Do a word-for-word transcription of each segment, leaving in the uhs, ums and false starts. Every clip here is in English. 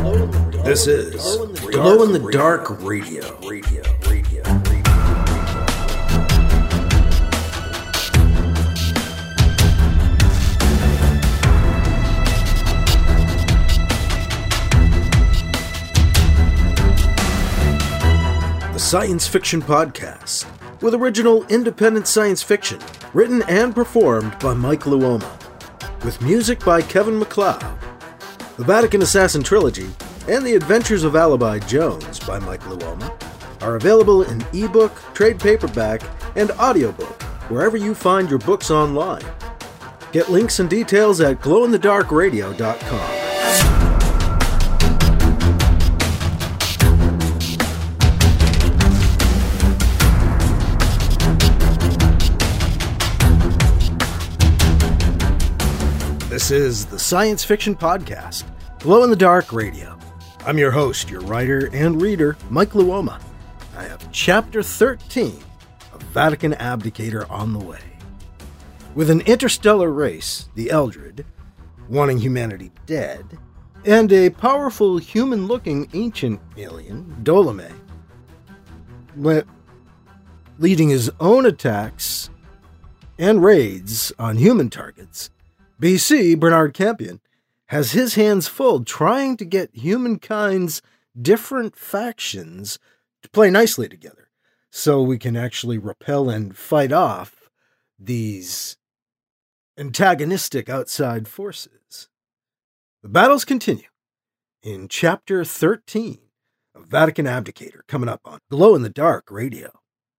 This is Glow in the Dark Radio. Radio, radio, radio. The Science Fiction Podcast, with original independent science fiction, written and performed by Mike Luoma, with music by Kevin MacLeod. The Vatican Assassin Trilogy and The Adventures of Alibi Jones by Mike Luoma are available in ebook, trade paperback, and audiobook wherever you find your books online. Get links and details at glow in the dark radio dot com. This is the Science Fiction Podcast, Glow in the Dark Radio. I'm your host, your writer and reader, Mike Luoma. I have Chapter thirteen of Vatican Abdicator on the way. With an interstellar race, the Eldred, wanting humanity dead, and a powerful human-looking ancient alien, Dolome, le- leading his own attacks and raids on human targets, B C Bernard Campion has his hands full trying to get humankind's different factions to play nicely together so we can actually repel and fight off these antagonistic outside forces. The battles continue in Chapter thirteen of Vatican Abdicator, coming up on Glow in the Dark Radio.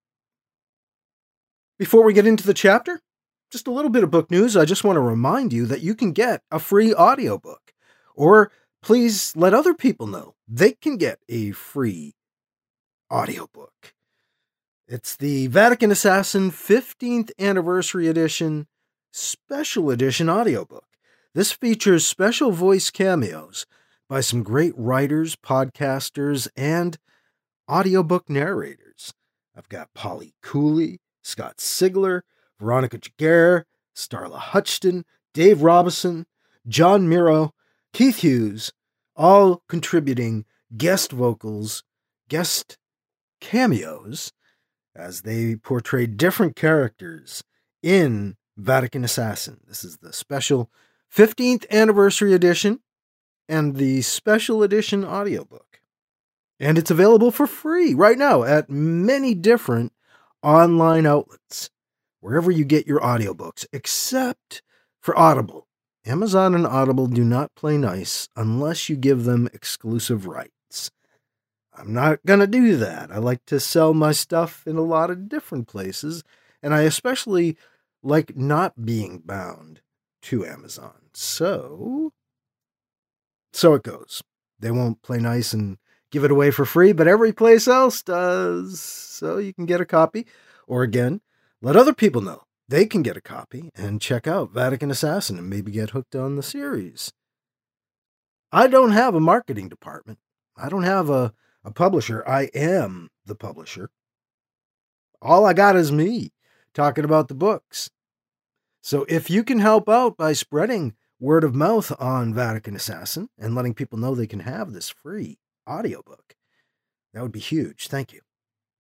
Before we get into the chapter, just a little bit of book news. I just want to remind you that you can get a free audiobook, or please let other people know they can get a free audiobook. It's the Vatican Assassin fifteenth Anniversary Edition Special Edition audiobook. This features special voice cameos by some great writers, podcasters, and audiobook narrators. I've got Polly Cooley, Scott Sigler, Veronica Jaguar, Starla Hutchton, Dave Robinson, John Miro, Keith Hughes, all contributing guest vocals, guest cameos, as they portray different characters in Vatican Assassin. This is the special fifteenth Anniversary Edition and the Special Edition audiobook. And it's available for free right now at many different online outlets, wherever you get your audiobooks, except for Audible. Amazon and Audible do not play nice unless you give them exclusive rights. I'm not going to do that. I like to sell my stuff in a lot of different places, and I especially like not being bound to Amazon. So, so it goes. They won't play nice and give it away for free, but every place else does. So you can get a copy, or again, let other people know they can get a copy and check out Vatican Assassin and maybe get hooked on the series. I don't have a marketing department. I don't have a, a publisher. I am the publisher. All I got is me talking about the books. So if you can help out by spreading word of mouth on Vatican Assassin and letting people know they can have this free audiobook, that would be huge. Thank you.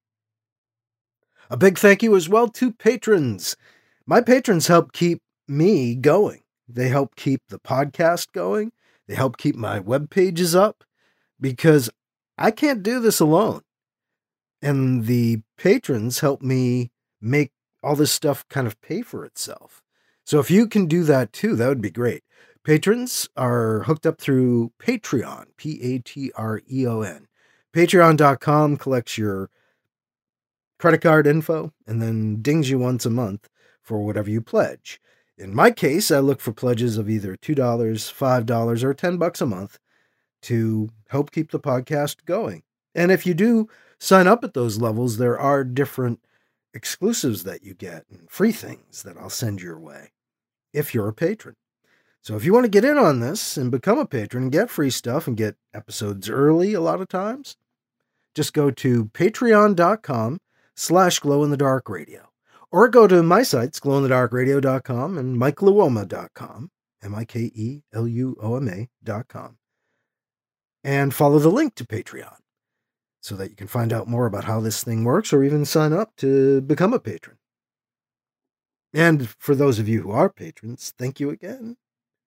A big thank you as well to patrons. My patrons help keep me going. They help keep the podcast going. They help keep my web pages up, because I can't do this alone. And the patrons help me make all this stuff kind of pay for itself. So if you can do that too, that would be great. Patrons are hooked up through Patreon, P A T R E O N. Patreon dot com collects your credit card info and then dings you once a month for whatever you pledge. In my case, I look for pledges of either two dollars, five dollars, or ten bucks a month to help keep the podcast going. And if you do sign up at those levels, there are different exclusives that you get and free things that I'll send your way if you're a patron. So if you want to get in on this and become a patron and get free stuff and get episodes early a lot of times, just go to patreon dot com slash glow in the dark radio, or go to my sites, glow in the dark radio dot com and mike luoma dot com, M I K E L U O M A dot com. and follow the link to Patreon so that you can find out more about how this thing works or even sign up to become a patron. And for those of you who are patrons, thank you again.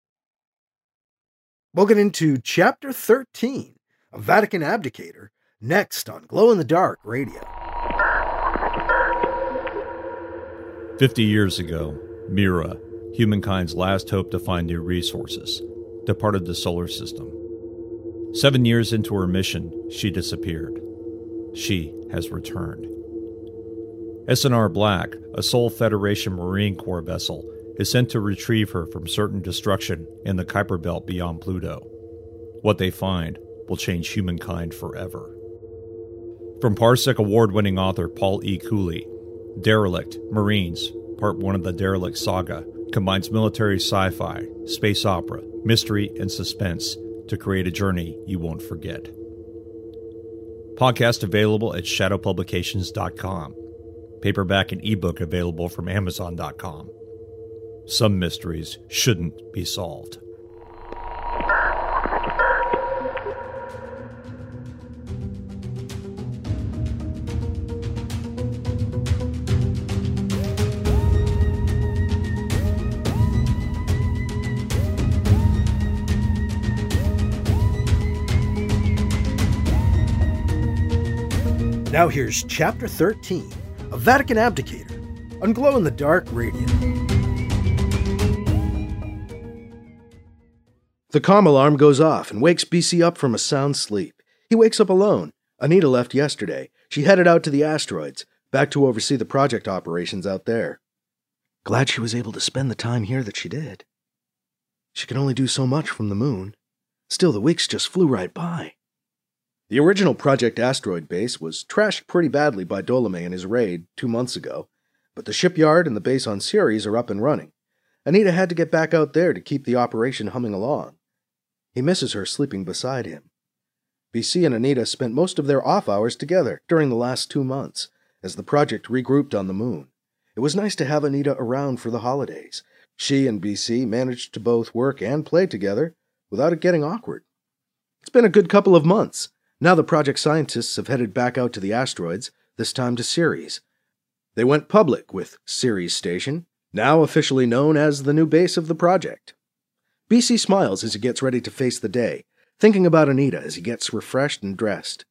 We'll get into Chapter thirteen of Vatican Abdicator next on Glow in the Dark Radio. Fifty years ago, Mira, humankind's last hope to find new resources, departed the solar system. Seven years into her mission, she disappeared. She has returned. S N R Black, a Sol Federation Marine Corps vessel, is sent to retrieve her from certain destruction in the Kuiper Belt beyond Pluto. What they find will change humankind forever. From Parsec award-winning author Paul E. Cooley, Derelict, Marines, Part one of the Derelict Saga, combines military sci-fi, space opera, mystery, and suspense to create a journey you won't forget. Podcast available at shadow publications dot com. Paperback and ebook available from amazon dot com. Some mysteries shouldn't be solved. Now here's Chapter thirteen of Vatican Abdicator on Glow in the Dark Radio. The comm alarm goes off and wakes B C up from a sound sleep. He wakes up alone. Anita left yesterday. She headed out to the asteroids, back to oversee the project operations out there. Glad she was able to spend the time here that she did. She can only do so much from the moon. Still, the weeks just flew right by. The original Project Asteroid base was trashed pretty badly by Ptolemy and his raid two months ago, but the shipyard and the base on Ceres are up and running. Anita had to get back out there to keep the operation humming along. He misses her sleeping beside him. B C and Anita spent most of their off hours together during the last two months, as the project regrouped on the moon. It was nice to have Anita around for the holidays. She and B C managed to both work and play together without it getting awkward. It's been a good couple of months. Now the project scientists have headed back out to the asteroids, this time to Ceres. They went public with Ceres Station, now officially known as the new base of the project. B C smiles as he gets ready to face the day, thinking about Anita as he gets refreshed and dressed.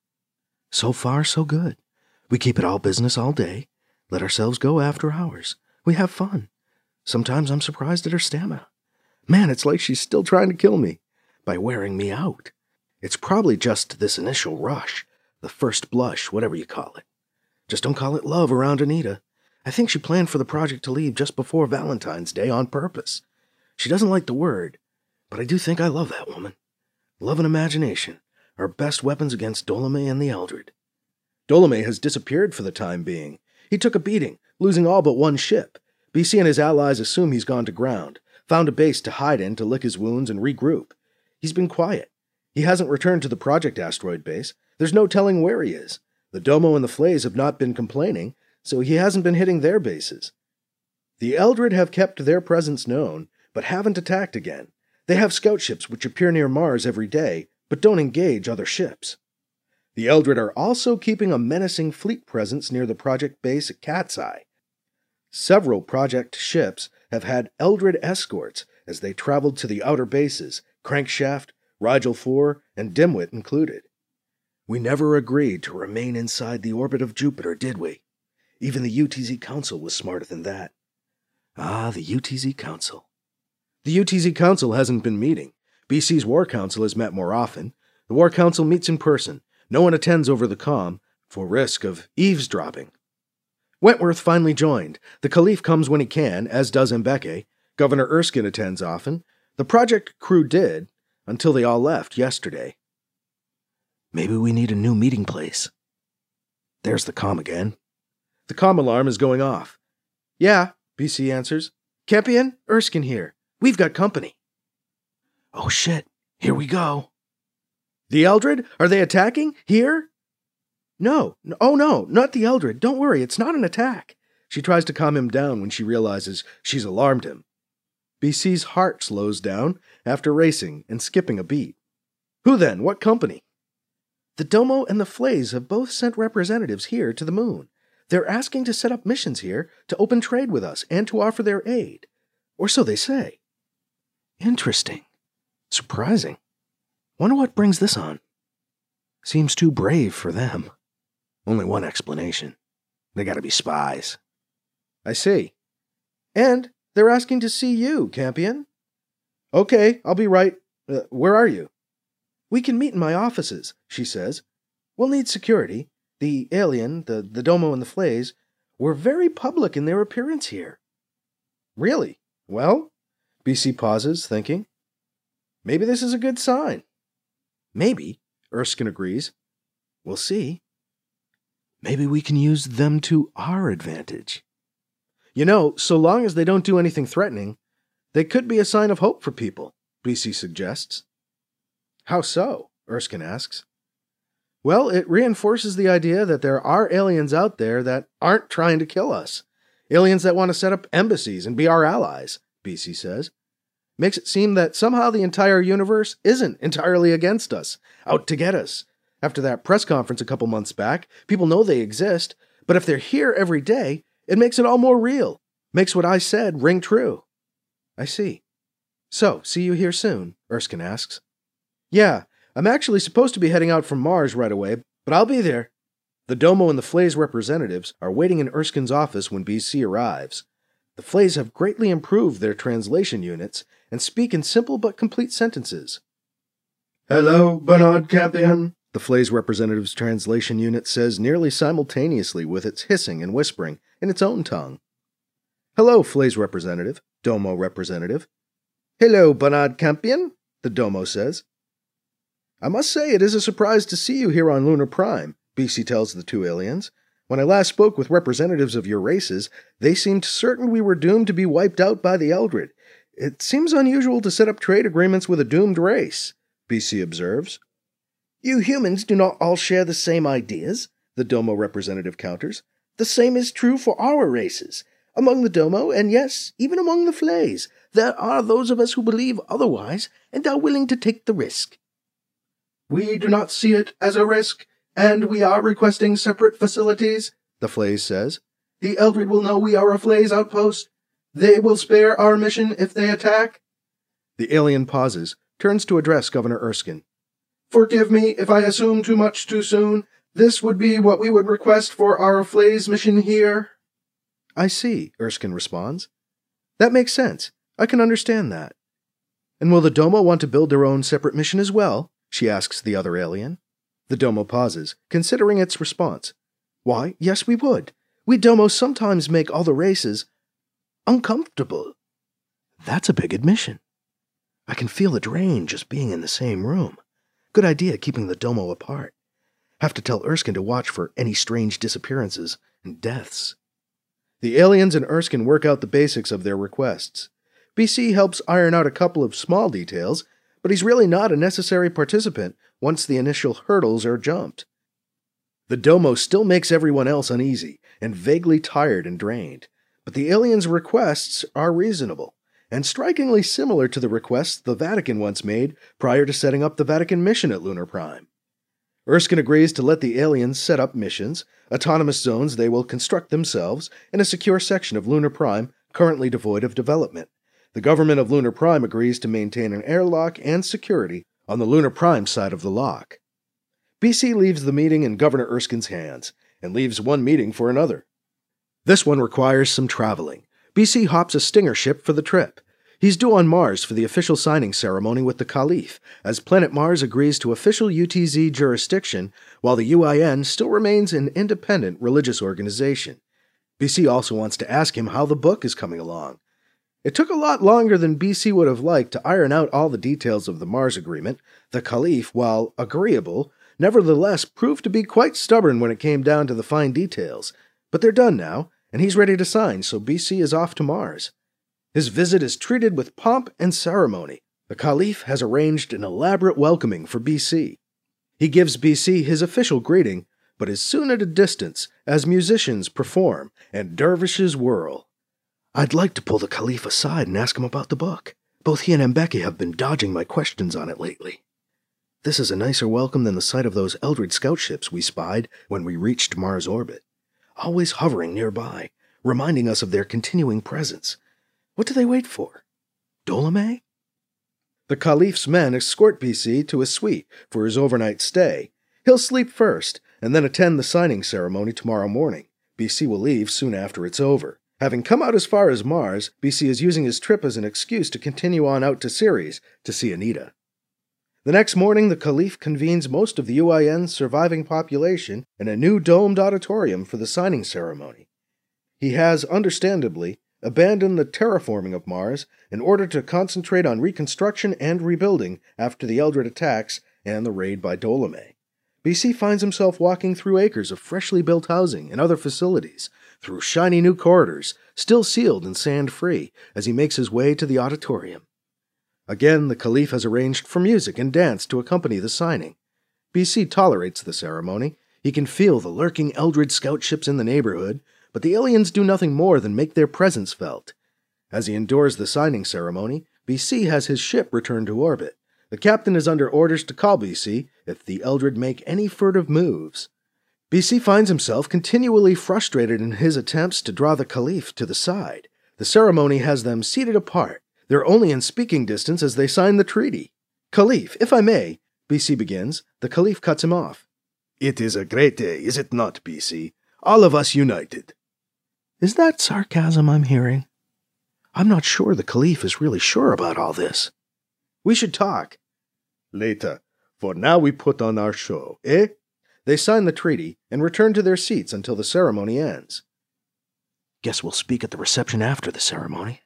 So far, so good. We keep it all business all day, let ourselves go after hours. We have fun. Sometimes I'm surprised at her stamina. Man, it's like she's still trying to kill me by wearing me out. It's probably just this initial rush, the first blush, whatever you call it. Just don't call it love around Anita. I think she planned for the project to leave just before Valentine's Day on purpose. She doesn't like the word, but I do think I love that woman. Love and imagination are best weapons against Ptolemy and the Eldred. Ptolemy has disappeared for the time being. He took a beating, losing all but one ship. B C and his allies assume he's gone to ground, found a base to hide in to lick his wounds and regroup. He's been quiet. He hasn't returned to the Project Asteroid base. There's no telling where he is. The Domo and the Flays have not been complaining, so he hasn't been hitting their bases. The Eldred have kept their presence known, but haven't attacked again. They have scout ships which appear near Mars every day, but don't engage other ships. The Eldred are also keeping a menacing fleet presence near the Project base at Cat's Eye. Several Project ships have had Eldred escorts as they traveled to the outer bases, Crankshaft, Rigel four, and Dimwit included. We never agreed to remain inside the orbit of Jupiter, did we? Even the U T Z Council was smarter than that. Ah, the U T Z Council. The U T Z Council hasn't been meeting. B C's War Council has met more often. The War Council meets in person. No one attends over the comm, for risk of eavesdropping. Wentworth finally joined. The Caliph comes when he can, as does Mbeke. Governor Erskine attends often. The project crew did, until they all left yesterday. Maybe we need a new meeting place. There's the comm again. The comm alarm is going off. Yeah, B C answers. Kempion, Erskine here. We've got company. Oh shit, here we go. The Eldred? Are they attacking? Here? No, oh no, not the Eldred. Don't worry, it's not an attack. She tries to calm him down when she realizes she's alarmed him. B C's heart slows down after racing and skipping a beat. Who then? What company? The Domo and the Flays have both sent representatives here to the moon. They're asking to set up missions here to open trade with us and to offer their aid. Or so they say. Interesting. Surprising. Wonder what brings this on. Seems too brave for them. Only one explanation. They gotta be spies. I see. And they're asking to see you, Campion. Okay, I'll be right. Uh, where are you? We can meet in my offices, she says. We'll need security. The alien, the, the Domo and the Flays, were very public in their appearance here. Really? Well? B C pauses, thinking. Maybe this is a good sign. Maybe, Erskine agrees. We'll see. Maybe we can use them to our advantage. You know, so long as they don't do anything threatening, they could be a sign of hope for people, B C suggests. How so? Erskine asks. Well, it reinforces the idea that there are aliens out there that aren't trying to kill us. Aliens that want to set up embassies and be our allies, B C says. Makes it seem that somehow the entire universe isn't entirely against us, out to get us. After that press conference a couple months back, people know they exist, but if they're here every day, it makes it all more real. Makes what I said ring true. I see. So, see you here soon? Erskine asks. Yeah, I'm actually supposed to be heading out from Mars right away, but I'll be there. The Domo and the Flays representatives are waiting in Erskine's office when B C arrives. The Flays have greatly improved their translation units and speak in simple but complete sentences. Hello, Bernard Campion, the Flays representative's translation unit says nearly simultaneously with its hissing and whispering in its own tongue. Hello, Flays representative, Domo representative. Hello, Bernard Campion, the Domo says. I must say it is a surprise to see you here on Lunar Prime, B C tells the two aliens. When I last spoke with representatives of your races, they seemed certain we were doomed to be wiped out by the Eldred. It seems unusual to set up trade agreements with a doomed race, B C observes. You humans do not all share the same ideas, the Domo representative counters. The same is true for our races. Among the Domo, and yes, even among the Flays, there are those of us who believe otherwise and are willing to take the risk. We do not see it as a risk, and we are requesting separate facilities, the Flays says. The Eldred will know we are a Flays outpost. They will spare our mission if they attack. The alien pauses, turns to address Governor Erskine. Forgive me if I assume too much too soon. This would be what we would request for our Flays mission here. I see, Erskine responds. That makes sense. I can understand that. And will the Domo want to build their own separate mission as well? She asks the other alien. The Domo pauses, considering its response. Why, yes we would. We Domo sometimes make all the races uncomfortable. That's a big admission. I can feel the drain just being in the same room. Good idea keeping the Domo apart. Have to tell Erskine to watch for any strange disappearances and deaths. The aliens and Erskine work out the basics of their requests. B C helps iron out a couple of small details, but he's really not a necessary participant once the initial hurdles are jumped. The Domo still makes everyone else uneasy and vaguely tired and drained, but the aliens' requests are reasonable, and strikingly similar to the requests the Vatican once made prior to setting up the Vatican mission at Lunar Prime. Erskine agrees to let the aliens set up missions, autonomous zones they will construct themselves, in a secure section of Lunar Prime currently devoid of development. The government of Lunar Prime agrees to maintain an airlock and security on the Lunar Prime side of the lock. B C leaves the meeting in Governor Erskine's hands, and leaves one meeting for another. This one requires some traveling. B C hops a Stinger ship for the trip. He's due on Mars for the official signing ceremony with the Caliph, as Planet Mars agrees to official U T Z jurisdiction, while the U I N still remains an independent religious organization. B C also wants to ask him how the book is coming along. It took a lot longer than B C would have liked to iron out all the details of the Mars agreement. The Caliph, while agreeable, nevertheless proved to be quite stubborn when it came down to the fine details. But they're done now, and he's ready to sign, so B C is off to Mars. His visit is treated with pomp and ceremony. The Caliph has arranged an elaborate welcoming for B C. He gives B C his official greeting, but is soon at a distance as musicians perform and dervishes whirl. I'd like to pull the Caliph aside and ask him about the book. Both he and Mbeki have been dodging my questions on it lately. This is a nicer welcome than the sight of those Eldred scout ships we spied when we reached Mars' orbit, always hovering nearby, reminding us of their continuing presence. What do they wait for? Ptolemy? The Caliph's men escort B C to his suite for his overnight stay. He'll sleep first, and then attend the signing ceremony tomorrow morning. B C will leave soon after it's over. Having come out as far as Mars, B C is using his trip as an excuse to continue on out to Ceres to see Anita. The next morning, the Caliph convenes most of the U I N's surviving population in a new domed auditorium for the signing ceremony. He has, understandably, abandoned the terraforming of Mars in order to concentrate on reconstruction and rebuilding after the Eldred attacks and the raid by Ptolemy. B C finds himself walking through acres of freshly built housing and other facilities, through shiny new corridors, still sealed and sand-free, as he makes his way to the auditorium. Again, the Caliph has arranged for music and dance to accompany the signing. B C tolerates the ceremony. He can feel the lurking Eldred scout ships in the neighborhood, but the aliens do nothing more than make their presence felt. As he endures the signing ceremony, B C has his ship returned to orbit. The captain is under orders to call B C if the Eldred make any furtive moves. B C finds himself continually frustrated in his attempts to draw the Caliph to the side. The ceremony has them seated apart. They're only in speaking distance as they sign the treaty. Caliph, if I may, B C begins. The Caliph cuts him off. It is a great day, is it not, B C? All of us united. Is that sarcasm I'm hearing? I'm not sure the Caliph is really sure about all this. We should talk. Later. For now we put on our show, eh? They sign the treaty and return to their seats until the ceremony ends. Guess we'll speak at the reception after the ceremony.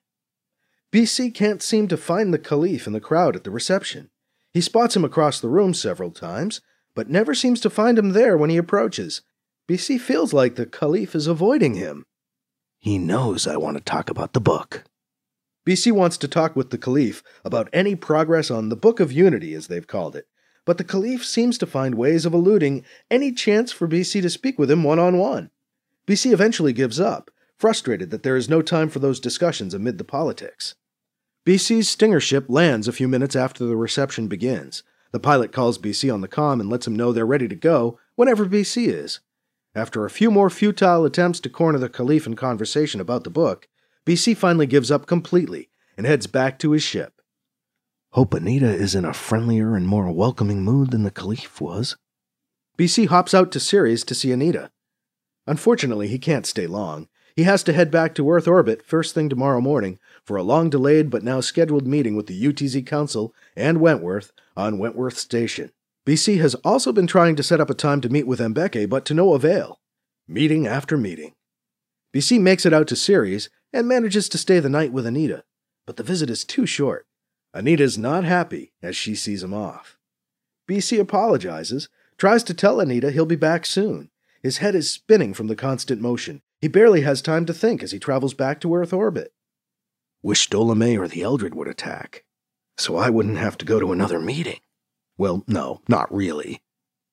B C can't seem to find the Caliph in the crowd at the reception. He spots him across the room several times, but never seems to find him there when he approaches. B C feels like the Caliph is avoiding him. He knows I want to talk about the book. B C wants to talk with the Caliph about any progress on the Book of Unity, as they've called it, but the Caliph seems to find ways of eluding any chance for B C to speak with him one-on-one. B C eventually gives up, frustrated that there is no time for those discussions amid the politics. B C's Stinger ship lands a few minutes after the reception begins. The pilot calls B C on the comm and lets him know they're ready to go whenever B C is. After a few more futile attempts to corner the Caliph in conversation about the book, B C finally gives up completely and heads back to his ship. Hope Anita is in a friendlier and more welcoming mood than the Caliph was. B C hops out to Ceres to see Anita. Unfortunately, he can't stay long. He has to head back to Earth orbit first thing tomorrow morning for a long-delayed but now scheduled meeting with the U T Z Council and Wentworth on Wentworth Station. B C has also been trying to set up a time to meet with Mbeke, but to no avail. Meeting after meeting. B C makes it out to Ceres and manages to stay the night with Anita, but the visit is too short. Anita's not happy as she sees him off. B C apologizes, tries to tell Anita he'll be back soon. His head is spinning from the constant motion. He barely has time to think as he travels back to Earth orbit. Wish Ptolemy or the Eldred would attack, so I wouldn't have to go to another meeting. Well, no, not really.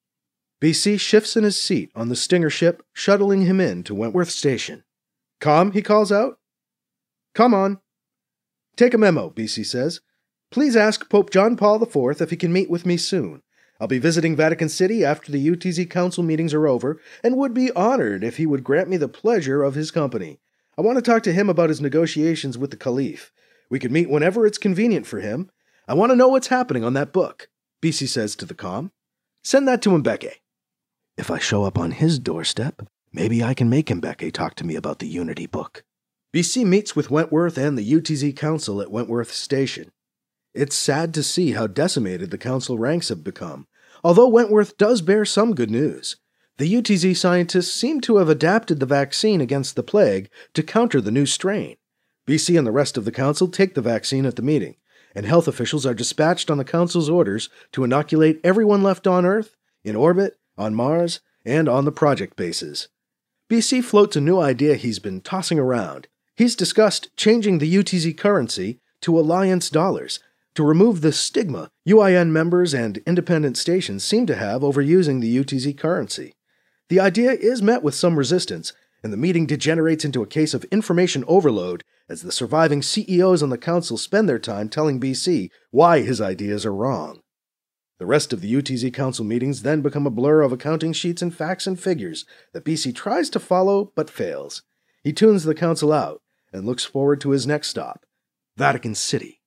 B C shifts in his seat on the Stinger ship, shuttling him in to Wentworth Station. Com, he calls out. Come on. Take a memo, B C says. Please ask Pope John Paul the Fourth if he can meet with me soon. I'll be visiting Vatican City after the U T Z Council meetings are over, and would be honored if he would grant me the pleasure of his company. I want to talk to him about his negotiations with the Caliph. We can meet whenever it's convenient for him. I want to know what's happening on that book, B C says to the comm. Send that to Mbeke. If I show up on his doorstep, maybe I can make Mbeke talk to me about the Unity book. B C meets with Wentworth and the U T Z Council at Wentworth Station. It's sad to see how decimated the council ranks have become, although Wentworth does bear some good news. The U T Z scientists seem to have adapted the vaccine against the plague to counter the new strain. B C and the rest of the council take the vaccine at the meeting, and health officials are dispatched on the council's orders to inoculate everyone left on Earth, in orbit, on Mars, and on the project bases. B C floats a new idea he's been tossing around. He's discussed changing the U T Z currency to Alliance dollars, to remove the stigma U I N members and independent stations seem to have over using the U T Z currency. The idea is met with some resistance, and the meeting degenerates into a case of information overload as the surviving C E Os on the council spend their time telling B C why his ideas are wrong. The rest of the U T Z Council meetings then become a blur of accounting sheets and facts and figures that B C tries to follow but fails. He tunes the council out and looks forward to his next stop, Vatican City.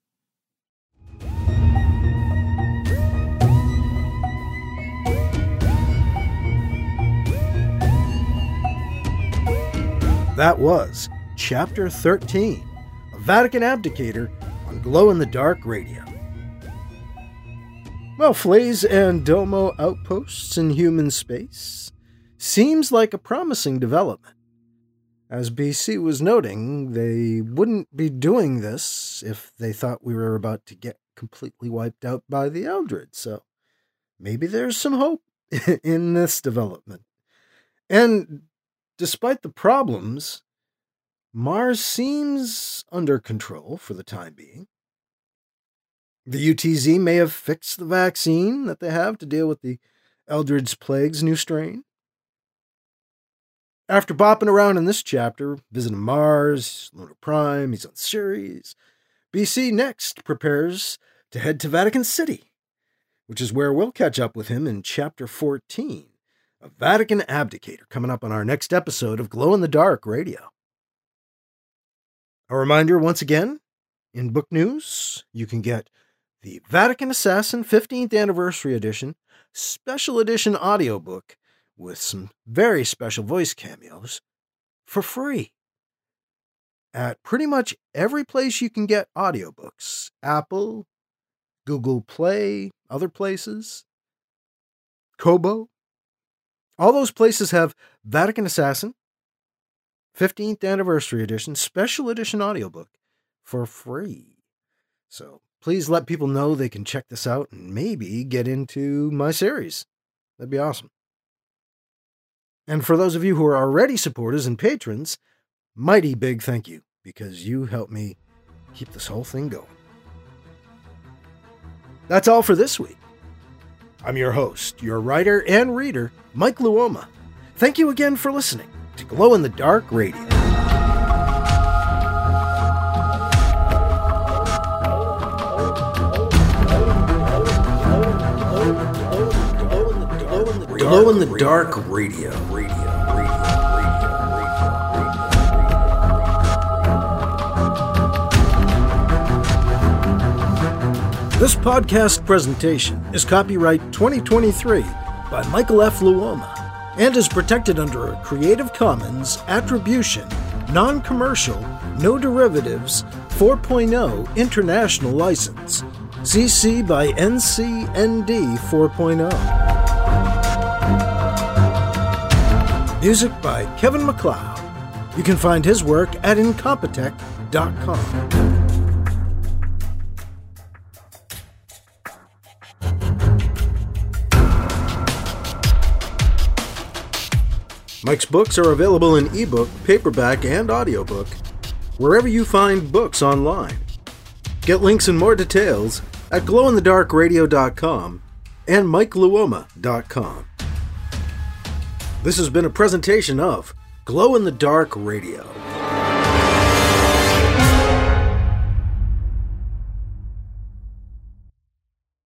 That was Chapter thirteen, A Vatican Abdicator on Glow-in-the-Dark Radio. Well, Flays and Domo outposts in human space seems like a promising development. As B C was noting, they wouldn't be doing this if they thought we were about to get completely wiped out by the Eldred, so maybe there's some hope in this development. And despite the problems, Mars seems under control for the time being. The U T Z may have fixed the vaccine that they have to deal with the Eldred's Plague's new strain. After bopping around in this chapter, visiting Mars, Lunar Prime, he's on Ceres, B C next prepares to head to Vatican City, which is where we'll catch up with him in Chapter fourteen, A Vatican Abdicator, coming up on our next episode of Glow-in-the-Dark Radio. A reminder once again, in book news, you can get the Vatican Assassin fifteenth Anniversary Edition, Special Edition audiobook with some very special voice cameos for free at pretty much every place you can get audiobooks. Apple, Google Play, other places, Kobo. All those places have Vatican Assassin fifteenth Anniversary Edition, Special Edition audiobook for free. So please let people know they can check this out and maybe get into my series. That'd be awesome. And for those of you who are already supporters and patrons, mighty big thank you, because you help me keep this whole thing going. That's all for this week. I'm your host, your writer and reader, Mike Luoma. Thank you again for listening to Glow-in-the-Dark Radio. Glow-in-the-Dark Radio. Radio. Radio. This podcast presentation is copyright twenty twenty-three by Michael F. Luoma and is protected under a Creative Commons Attribution, Non-Commercial, No Derivatives four point oh International License, C C by N C N D four point oh. Music by Kevin MacLeod. You can find his work at incompetech dot com. Mike's books are available in ebook, paperback, and audiobook, wherever you find books online. Get links and more details at glow in the dark radio dot com and mike luoma dot com. This has been a presentation of Glow-in-the-Dark Radio.